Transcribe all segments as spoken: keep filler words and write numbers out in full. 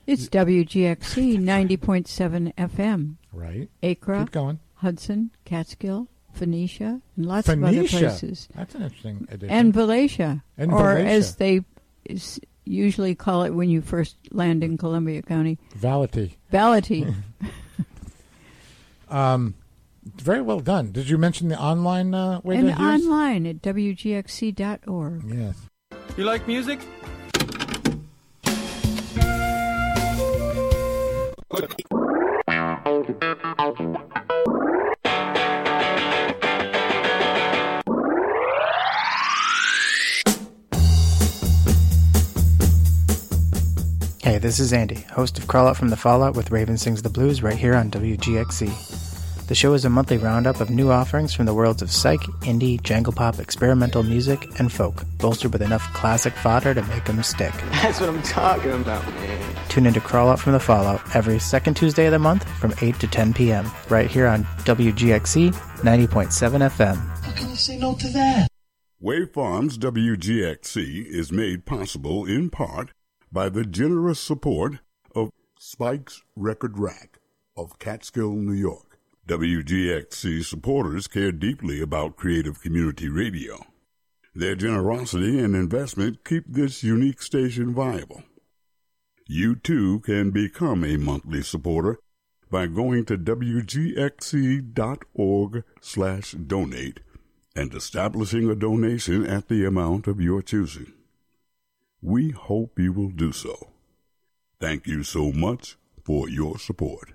It's W G X C ninety point seven F M. Right. Acra. Keep going. Hudson, Catskill, Phoenicia, and lots Phoenicia. of other places. That's an interesting addition. And Valatia. And or Valatia. as they is usually call it when you first land in Columbia County. Valatie. Valatie. um, very well done. Did you mention the online uh, way and to hear us? online at W G X C dot org. Yes. You like music? Hey, this is Andy, host of Crawl Out from the Fallout with Raven Sings the Blues right here on W G X C. The show is a monthly roundup of new offerings from the worlds of psych, indie, jangle pop, experimental music, and folk, bolstered with enough classic fodder to make them stick. That's what I'm talking about, man. Tune in to Crawl Out from the Fallout every second Tuesday of the month from eight to ten p.m. right here on W G X C ninety point seven F M. How can you say no to that? Wave Farms W G X C is made possible in part by the generous support of Spike's Record Rack of Catskill, New York. W G X C supporters care deeply about creative community radio. Their generosity and investment keep this unique station viable. You too can become a monthly supporter by going to W G X C dot org slash donate and establishing a donation at the amount of your choosing. We hope you will do so. Thank you so much for your support.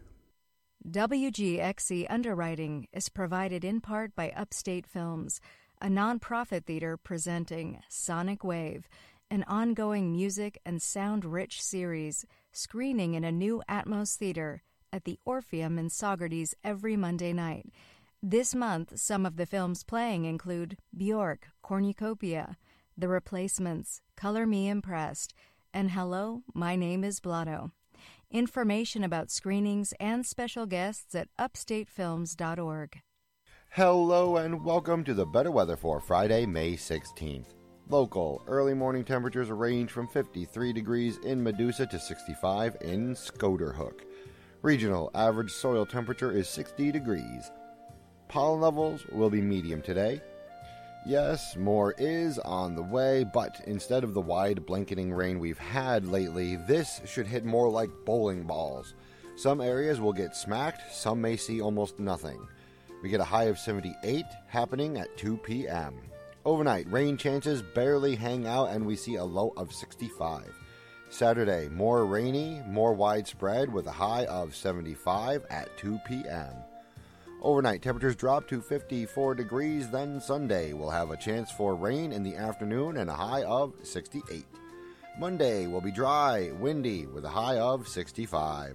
W G X C underwriting is provided in part by Upstate Films, a nonprofit theater presenting Sonic Wave, an ongoing music and sound-rich series screening in a new Atmos theater at the Orpheum in Saugerties every Monday night. This month, some of the films playing include Bjork, Cornucopia, The Replacements, Color Me Impressed, and Hello, My Name is Blotto. Information about screenings and special guests at upstate films dot org. Hello and welcome to the Better Weather for Friday, May sixteenth. Local early morning temperatures range from fifty-three degrees in Medusa to sixty-five in Scoterhook. Regional average soil temperature is sixty degrees. Pollen levels will be medium today. Yes, more is on the way, but instead of the wide blanketing rain we've had lately, this should hit more like bowling balls. Some areas will get smacked, some may see almost nothing. We get a high of seventy-eight happening at two p.m. Overnight, rain chances barely hang out and we see a low of sixty-five. Saturday, more rainy, more widespread with a high of seventy-five at two p.m. Overnight, temperatures drop to fifty-four degrees, then Sunday will have a chance for rain in the afternoon and a high of sixty-eight. Monday will be dry, windy, with a high of sixty-five.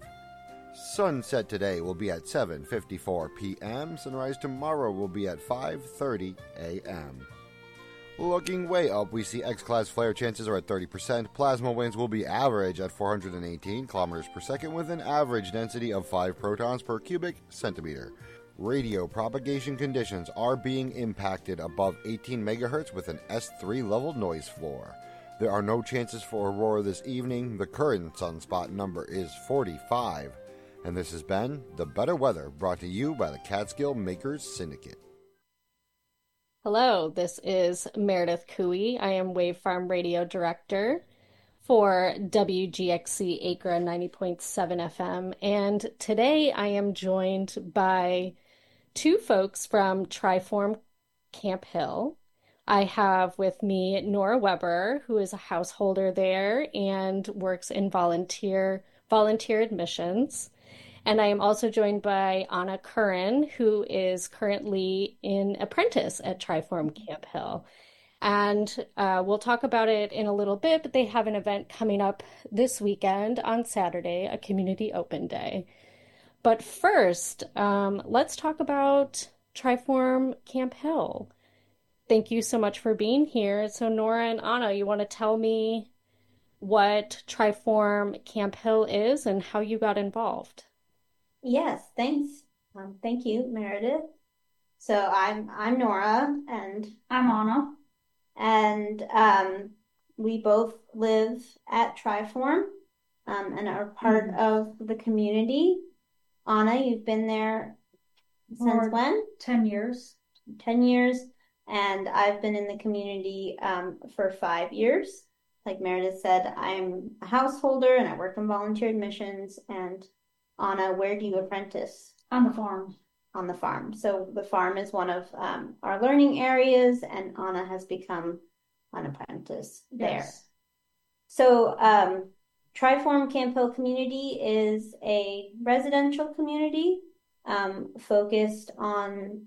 Sunset today will be at seven fifty-four p.m. Sunrise tomorrow will be at five thirty a.m. Looking way up, we see X-class flare chances are at thirty percent. Plasma winds will be average at four hundred eighteen kilometers per second with an average density of five protons per cubic centimeter. Radio propagation conditions are being impacted above eighteen megahertz with an S three level noise floor. There are no chances for aurora this evening. The current sunspot number is forty-five. And this has been The Better Weather, brought to you by the Catskill Makers Syndicate. Hello, this is Meredith Cooey. I am Wave Farm Radio Director for W G X C Acra ninety point seven F M. And today I am joined by two folks from Triform Camp Hill. I have with me Nora Weber, who is a householder there and works in volunteer volunteer admissions. And I am also joined by Anna Curran, who is currently in apprentice at Triform Camp Hill. And uh, we'll talk about it in a little bit, but they have an event coming up this weekend on Saturday, a community open day. But first, um, let's talk about Triform Camp Hill. Thank you so much for being here. So Nora and Anna, you want to tell me what Triform Camp Hill is and how you got involved? Yes, thanks. Um, thank you, Meredith. So I'm I'm Nora, and I'm Anna, and um, we both live at Triform. um, and are part Mhm. of the community. Anna, you've been there since For when? ten years. ten years. And I've been in the community um, for five years. Like Meredith said, I'm a householder and I work in volunteer admissions. And Anna, where do you apprentice? On the farm. On the farm. So the farm is one of um, our learning areas, and Anna has become an apprentice there. Yes. So um, Triform Camp Hill Community is a residential community um, focused on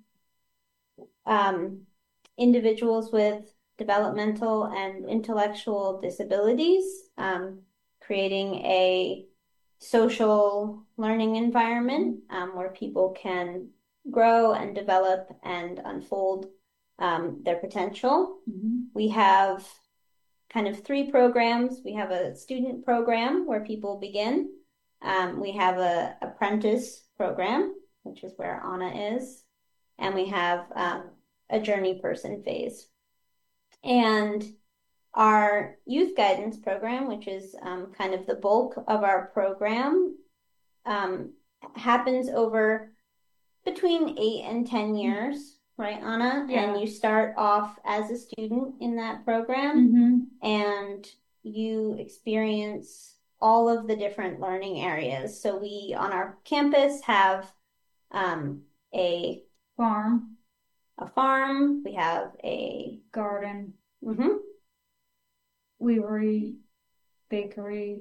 um, individuals with developmental and intellectual disabilities, um, creating a social learning environment um, where people can grow and develop and unfold um, their potential. Mm-hmm. We have kind of three programs. We have a student program where people begin. Um, we have a apprentice program, which is where Anna is. And we have um, a journey person phase. And our youth guidance program, which is um, kind of the bulk of our program, um, happens over between eight and ten years, right, Anna? Yeah. And you start off as a student in that program, Mm-hmm. and you experience all of the different learning areas. So we, on our campus, have um, a farm, a farm. We have a garden, mm-hmm. weavery, bakery,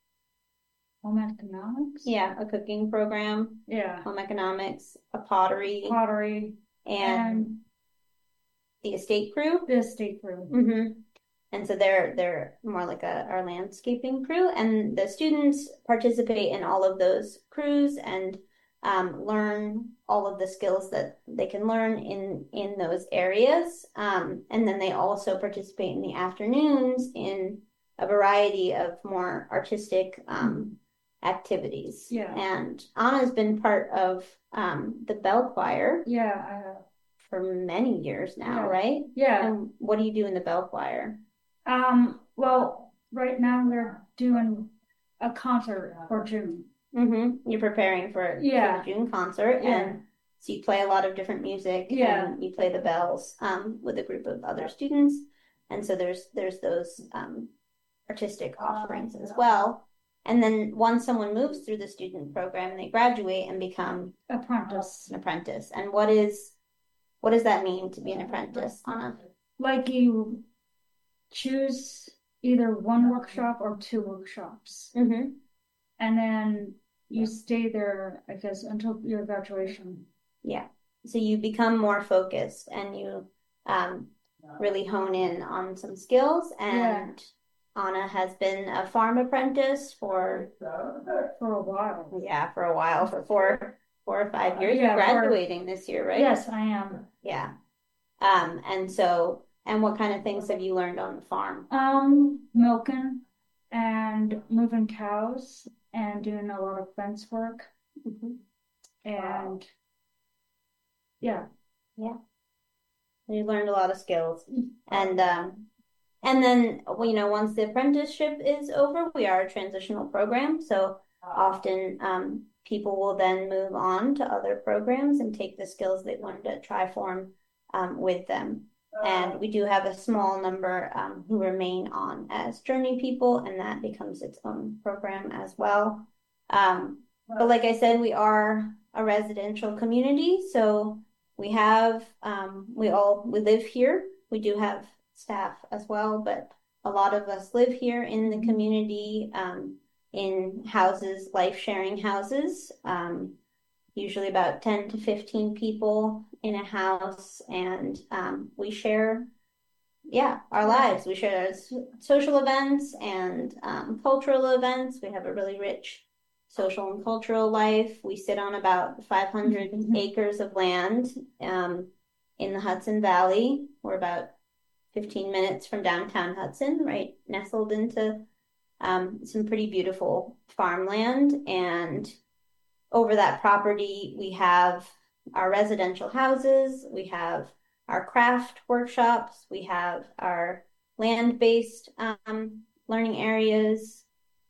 home economics. Yeah, a cooking program. Yeah. Home economics, a pottery, pottery, and, and the estate crew. The estate crew. Mm-hmm. And so they're they're more like a our landscaping crew, and the students participate in all of those crews and um, learn all of the skills that they can learn in in those areas. Um, and then they also participate in the afternoons in a variety of more artistic um, activities. Yeah. And Anna's been part of um, the bell choir. Yeah, I have. For many years now, Yeah. right? Yeah. And what do you do in the bell choir? Um, well, right now they're doing a concert for June. Mm-hmm. You're preparing for, Yeah. for the June concert, Yeah. and so you play a lot of different music, Yeah. and you play the bells um, with a group of other students, and so there's there's those um, artistic offerings as well. And then once someone moves through the student program, they graduate and become Apprentice. an apprentice. And what is what does that mean to be an apprentice, Anna? Like you choose either one workshop or two workshops. Mm-hmm. And then you stay there, I guess, until your graduation. Yeah. So you become more focused and you um, really hone in on some skills. And yeah. Anna has been a farm apprentice for for a while. Yeah, for a while, for four four or five years. Yeah, You're graduating for, this year, right? Yes, I am. Yeah. Um, and so, and what kind of things have you learned on the farm? Um, milking and moving cows and doing a lot of fence work. Mm-hmm. And yeah. Yeah. You learned a lot of skills. And um and then you know, once the apprenticeship is over, we are a transitional program. So often um people will then move on to other programs and take the skills they learned at Triform um, with them. And we do have a small number um, who remain on as journey people, and that becomes its own program as well. Um, but like I said, we are a residential community, so we have, um, we all, we live here. We do have staff as well, but a lot of us live here in the community, um, in houses, life-sharing houses, um, usually about ten to fifteen people in a house, and um, we share, yeah, our lives. We share social events and um, cultural events. We have a really rich social and cultural life. We sit on about five hundred mm-hmm. acres of land um, in the Hudson Valley. We're about fifteen minutes from downtown Hudson, right nestled into Um, some pretty beautiful farmland, and over that property we have our residential houses, we have our craft workshops, we have our land-based um, learning areas,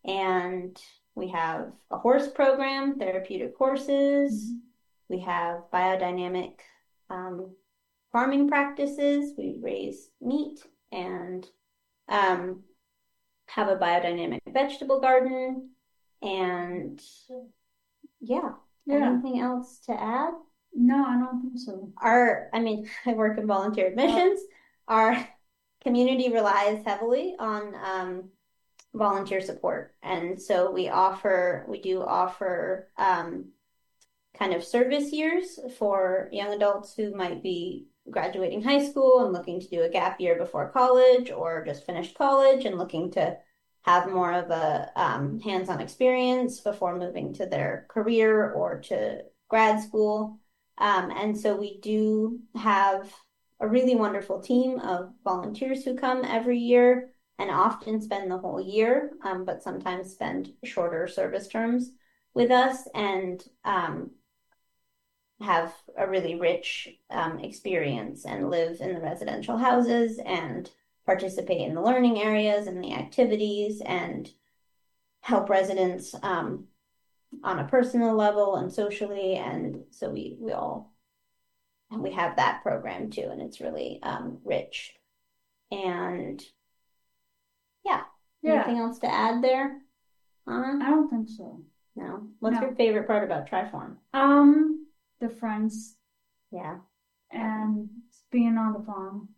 And we have a horse program, therapeutic horses. Mm-hmm. We have biodynamic um, farming practices. We raise meat and um, have a biodynamic vegetable garden. And yeah, Yeah. anything else to add? No, I don't think so. Our, I mean, I work in volunteer admissions. Our community relies heavily on um, volunteer support. And so we offer, we do offer um, kind of service years for young adults who might be graduating high school and looking to do a gap year before college, or just finished college and looking to have more of a um, hands-on experience before moving to their career or to grad school. Um, and so we do have a really wonderful team of volunteers who come every year and often spend the whole year, um, but sometimes spend shorter service terms with us, and um, have a really rich um, experience and live in the residential houses and participate in the learning areas and the activities and help residents um, on a personal level and socially. And so we, we all, and we have that program too, and it's really um, rich. And yeah, Yeah. anything else to add there, Anna? I don't think so. No. What's No. your favorite part about Triform? Um, the friends Yeah. and being on the farm.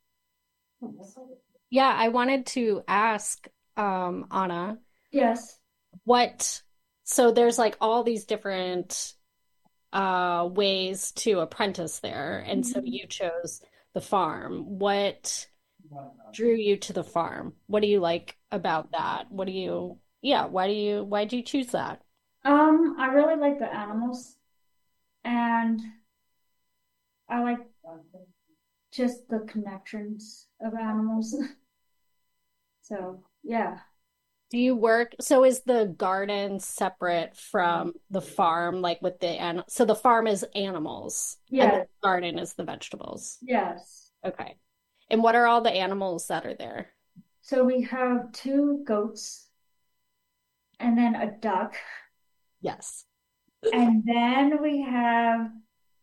Yeah, I wanted to ask um, Anna, Yes. what, so there's like all these different uh, ways to apprentice there, and so you chose the farm. What drew you to the farm? What do you like about that? What do you, yeah, why do you, why did you choose that? Um, I really like the animals, and I like just the connections of animals. So, yeah. Do you work, so is the garden separate from the farm, like with the, an, so the farm is animals and Yeah. the garden is the vegetables? Yes. Okay. And what are all the animals that are there? So we have two goats and then a duck, Yes. and then we have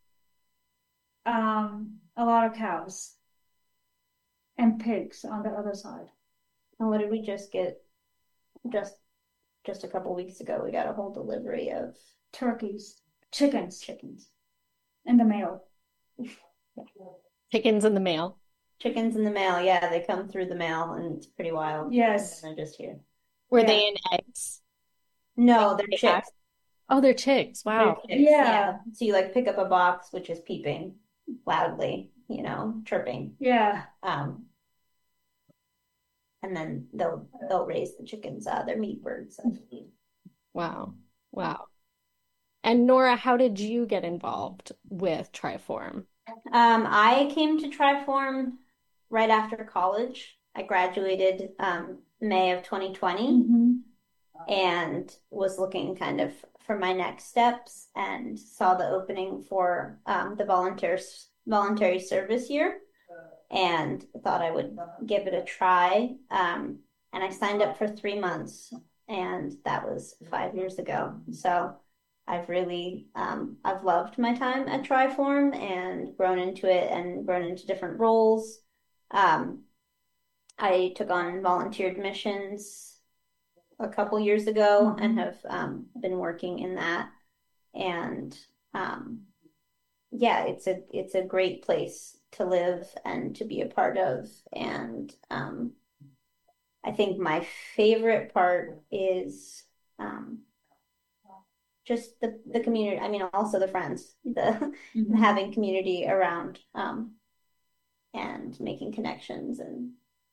um a lot of cows and pigs on the other side. And what did we just get? Just just a couple weeks ago, we got a whole delivery of Turkeys, chickens, chickens. in the mail. Chickens in the mail. Chickens in the mail. Yeah, they come through the mail, and it's pretty wild. Yes. And they're just here. Were Yeah. they in eggs? No, they're They chicks. Oh, they're chicks. Wow. They're chicks, Yeah. So you like pick up a box, which is peeping loudly, you know, chirping. Yeah. Um, and then they'll they'll raise the chickens. Uh, they're meat birds. Wow. Wow. And Nora, how did you get involved with Triform? Um, I came to Triform right after college. I graduated um, May of twenty twenty Mm-hmm. and was looking kind of for my next steps, and saw the opening for um, the volunteers voluntary service year, and thought I would give it a try. Um, and I signed up for three months, and that was five years ago. So I've really, um, I've loved my time at Triform and grown into it and grown into different roles. Um, I took on volunteer admissions a couple years ago and have um, been working in that. And um, yeah, it's a it's a great place to live and to be a part of. And um, I think my favorite part is um, just the the community. I mean, also the friends, the Mm-hmm. having community around, um, and making connections and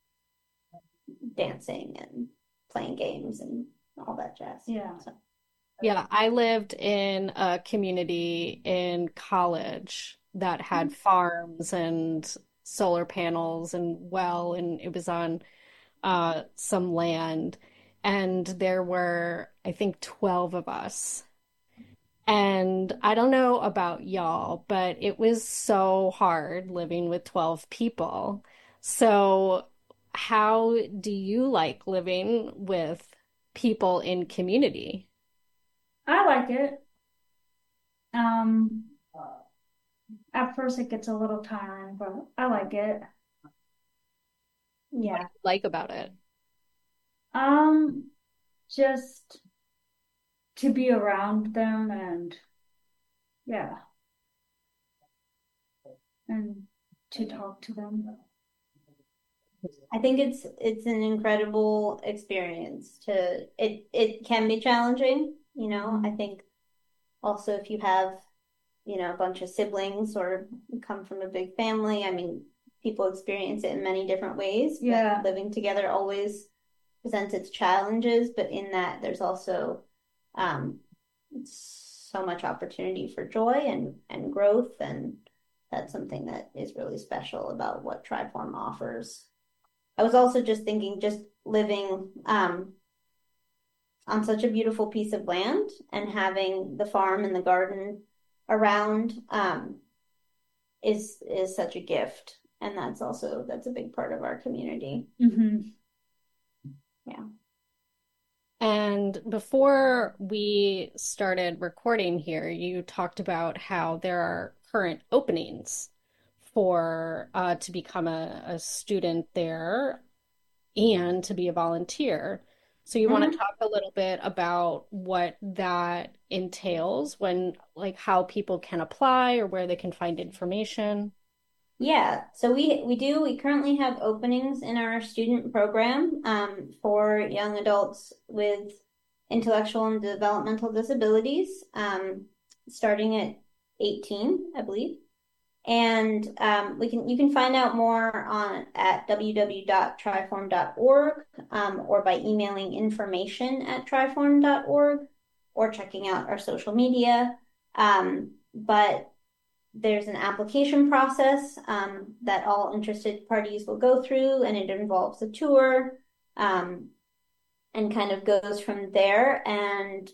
dancing and playing games and all that jazz. Yeah. So, Yeah, I lived in a community in college that had farms and solar panels and well, and it was on uh, some land. And there were, I think, twelve of us. And I don't know about y'all, but it was so hard living with twelve people. So, how do you like living with people in community? I like it. Um, at first it gets a little tiring, but I like it. Yeah. What do you like about it? Um, just to be around them and yeah, and to talk to them. I think it's it's an incredible experience to it it can be challenging, you know. I think also if you have, you know, a bunch of siblings or come from a big family, I mean, people experience it in many different ways. Yeah. But living together always presents its challenges, but in that there's also um so much opportunity for joy and and growth, and that's something that is really special about what Triform offers. I was also just thinking, just living um, on such a beautiful piece of land and having the farm and the garden around um, is is such a gift, and that's also that's a big part of our community. Mm-hmm. Yeah. And before we started recording here, you talked about how there are current openings for uh, to become a, a student there and to be a volunteer. So you mm-hmm. want to talk a little bit about what that entails, when, like, how people can apply or where they can find information? Yeah, so we we do. We currently have openings in our student program um, for young adults with intellectual and developmental disabilities, um, starting at eighteen, I believe. And um, we can you can find out more on at w w w dot triform dot org um, or by emailing information at triform dot org or checking out our social media. Um, but there's an application process um, that all interested parties will go through, and it involves a tour um, and kind of goes from there. And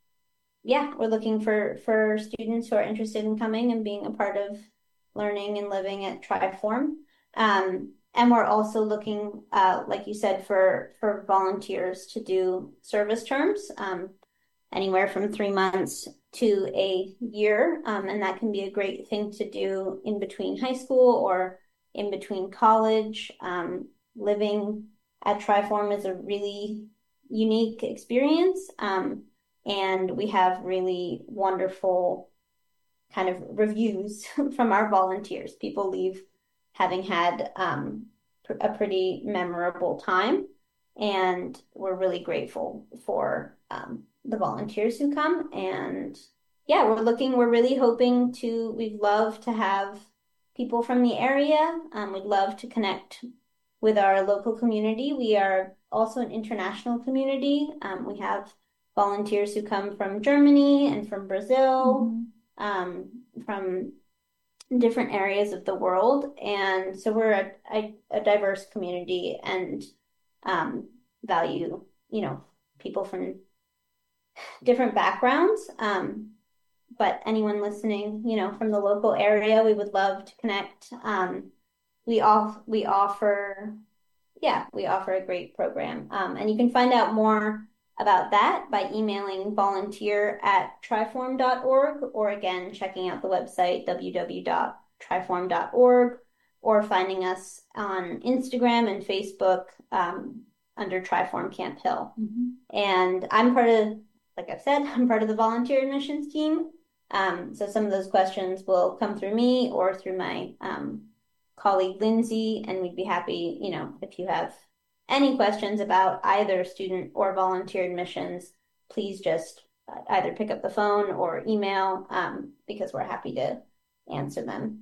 yeah, we're looking for, for students who are interested in coming and being a part of learning and living at Triform. Um, and we're also looking, uh, like you said, for, for volunteers to do service terms, um, anywhere from three months to a year. Um, and that can be a great thing to do in between high school or in between college. Um, living at Triform is a really unique experience. Um, and we have really wonderful kind of reviews from our volunteers. People leave having had um, a pretty memorable time. And we're really grateful for um, the volunteers who come. And yeah, we're looking, we're really hoping to, we'd love to have people from the area. Um, we'd love to connect with our local community. We are also an international community. Um, we have volunteers who come from Germany and from Brazil, mm-hmm. um, from different areas of the world. And so we're a, a, a diverse community and um, value, you know, people from different backgrounds. Um, but anyone listening, you know, from the local area, we would love to connect. Um, we off we offer, yeah, we offer a great program. Um, and you can find out more about that by emailing volunteer at triform dot org, or again, checking out the website w w w dot triform dot org, or finding us on Instagram and Facebook um, under Triform Camp Hill. Mm-hmm. And I'm part of, like I've said, I'm part of the volunteer admissions team. Um, so some of those questions will come through me or through my um, colleague Lindsay, and we'd be happy, you know, if you have any questions about either student or volunteer admissions, please just either pick up the phone or email um, because we're happy to answer them.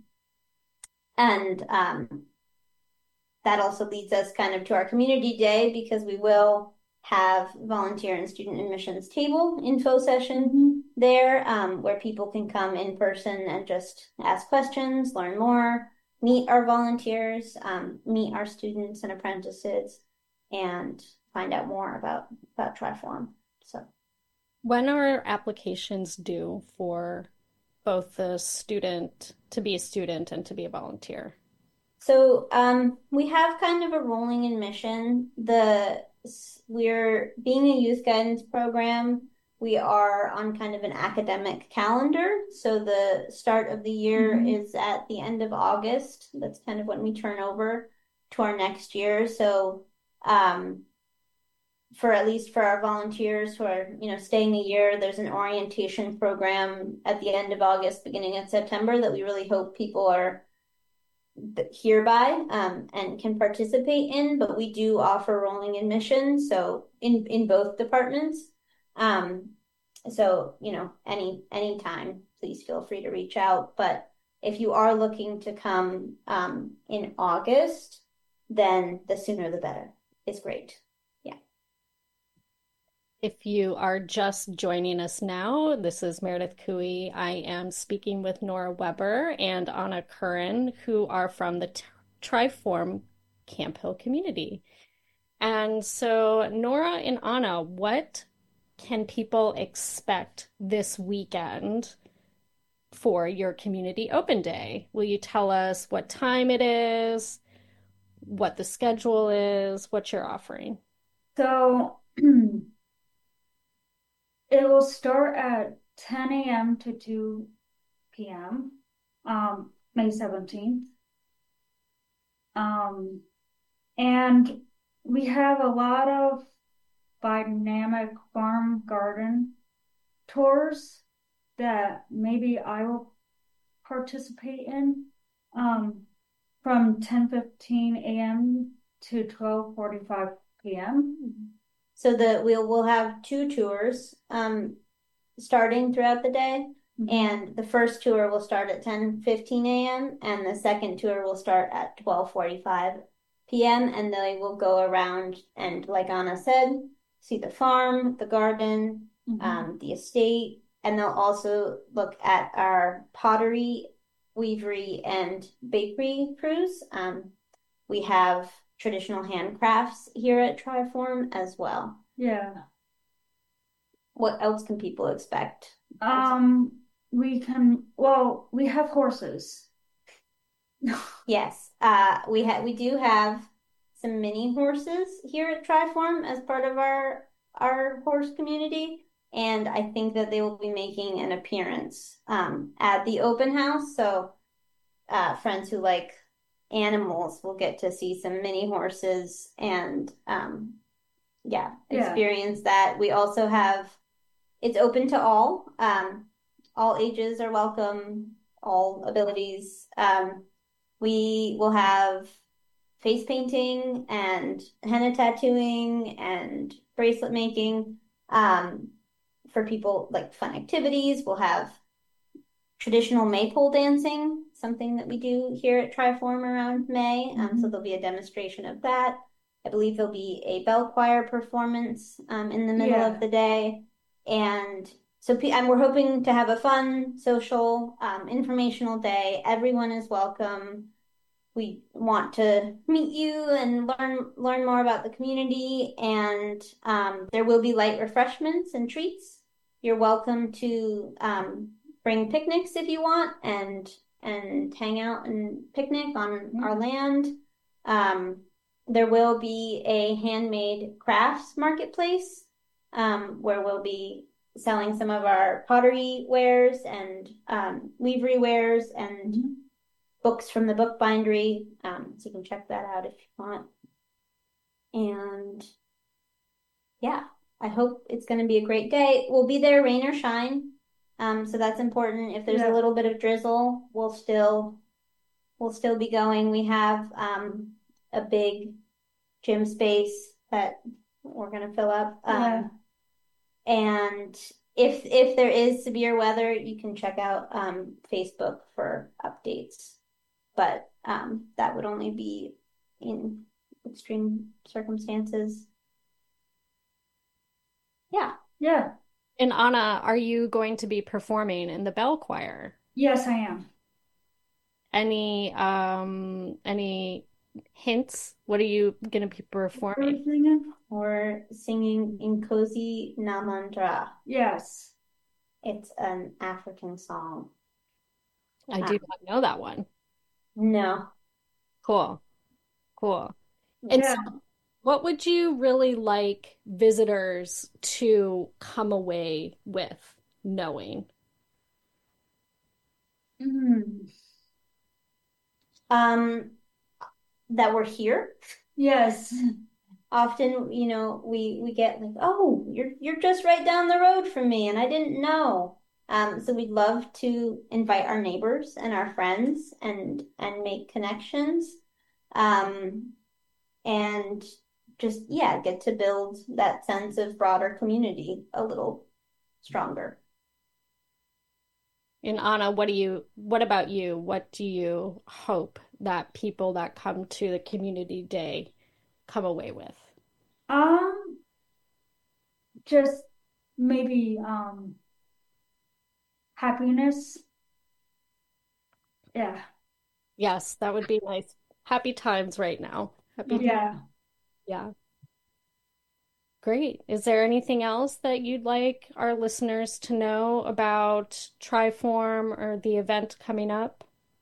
And um, that also leads us kind of to our community day, because we will have volunteer and student admissions table info session there um, where people can come in person and just ask questions, learn more, meet our volunteers, um, meet our students and apprentices, and find out more about, about Triform. So, when are applications due for both the student to be a student and to be a volunteer? So um, we have kind of a rolling admission. The we're being a youth guidance program. We are on kind of an academic calendar. So the start of the year mm-hmm. is at the end of August. That's kind of when we turn over to our next year. So um, for at least for our volunteers who are, you know, staying a year, there's an orientation program at the end of August, beginning of September that we really hope people are hereby um, and can participate in, but we do offer rolling admission, so in in both departments. Um, so you know, any any time, please feel free to reach out. But if you are looking to come um, in August, then the sooner the better is great. If you are just joining us now, this is Meredith Cooey. I am speaking with Nora Weber and Anna Curran, who are from the Triform Camp Hill community. And so, Nora and Anna, what can people expect this weekend for your community open day? Will you tell us what time it is, what the schedule is, what you're offering? So, it will start at ten a.m. to two p.m. Um, May seventeenth. Um, and we have a lot of dynamic farm garden tours that maybe I will participate in um, from ten fifteen a.m. to twelve forty-five p.m. So that we'll we'll have two tours um, starting throughout the day, mm-hmm. and the first tour will start at ten fifteen a.m. and the second tour will start at twelve forty-five p.m. and they will go around and, like Anna said, see the farm, the garden, mm-hmm. um, the estate, and they'll also look at our pottery, weavery, and bakery crews. Um, we have traditional handcrafts here at Triform as well. Yeah. What else can people expect? Um, we can, well, we have horses. Yes. Uh, we have, we do have some mini horses here at Triform as part of our, our horse community. And I think that they will be making an appearance, um, at the open house. So, uh, friends who like animals will get to see some mini horses and um yeah, yeah experience that. We also have, it's open to all um all ages are welcome, all abilities. Um we will have face painting and henna tattooing and bracelet making um for people, like fun activities. We'll have traditional maypole dancing, something that we do here at Triform around May. Um, mm-hmm. So there'll be a demonstration of that. I believe there'll be a bell choir performance um, in the middle yeah. of the day. And so and we're hoping to have a fun, social, um, informational day. Everyone is welcome. We want to meet you and learn learn more about the community. And um, there will be light refreshments and treats. You're welcome to um, bring picnics if you want, and and hang out and picnic on mm-hmm. our land. Um, there will be a handmade crafts marketplace um, where we'll be selling some of our pottery wares and um, weavery wares and mm-hmm. books from the bookbindery. Um, so you can check that out if you want. And yeah, I hope it's going to be a great day. We'll be there, rain or shine. Um, so that's important. If there's yeah. a little bit of drizzle, we'll still we'll still be going. We have um, a big gym space that we're going to fill up. Um, yeah. And if if there is severe weather, you can check out um, Facebook for updates. But um, that would only be in extreme circumstances. Yeah. Yeah. And Anna, are you going to be performing in the bell choir? Yes, I am. Any um any hints? What are you going to be performing? We're singing, We're singing Nkosi Namandra. Yes. It's an African song. I do um, not know that one. No. Cool. Cool. And yeah. so What would you really like visitors to come away with knowing? Mm. Um, that we're here. Yes. Often, you know, we we get like, oh, you're you're just right down the road from me, and I didn't know. Um, so we'd love to invite our neighbors and our friends and and make connections, um, and just yeah, get to build that sense of broader community a little stronger. And Anna, what do you, what about you? What do you hope that people that come to the community day come away with? Um, just maybe um happiness. Yeah. Yes, that would be nice. Happy times right now. Happy Yeah. Yeah. Great. Is there anything else that you'd like our listeners to know about Triform or the event coming up?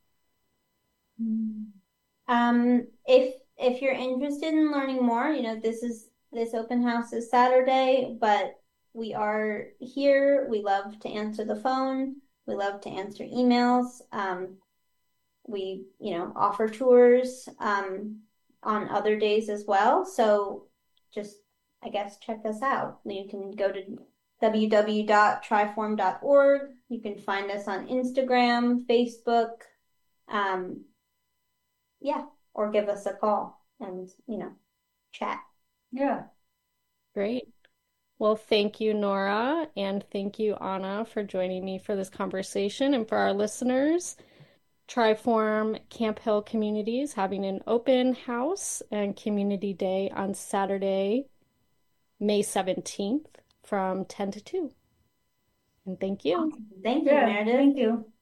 Um, if if you're interested in learning more, you know, this is this open house is Saturday, but we are here. We love to answer the phone. We love to answer emails. Um, we, you know, offer tours um, on other days as well. So just, I guess, check us out. You can go to w w w dot triform dot org. You can find us on Instagram, Facebook, um, yeah, or give us a call and, you know, chat. Yeah. Great. Well, thank you, Nora, and thank you, Anna, for joining me for this conversation. And for our listeners, Triform Camp Hill Community is having an open house and community day on Saturday, May seventeenth from ten to two. And thank you. Thank you, Yeah, Meredith. thank you.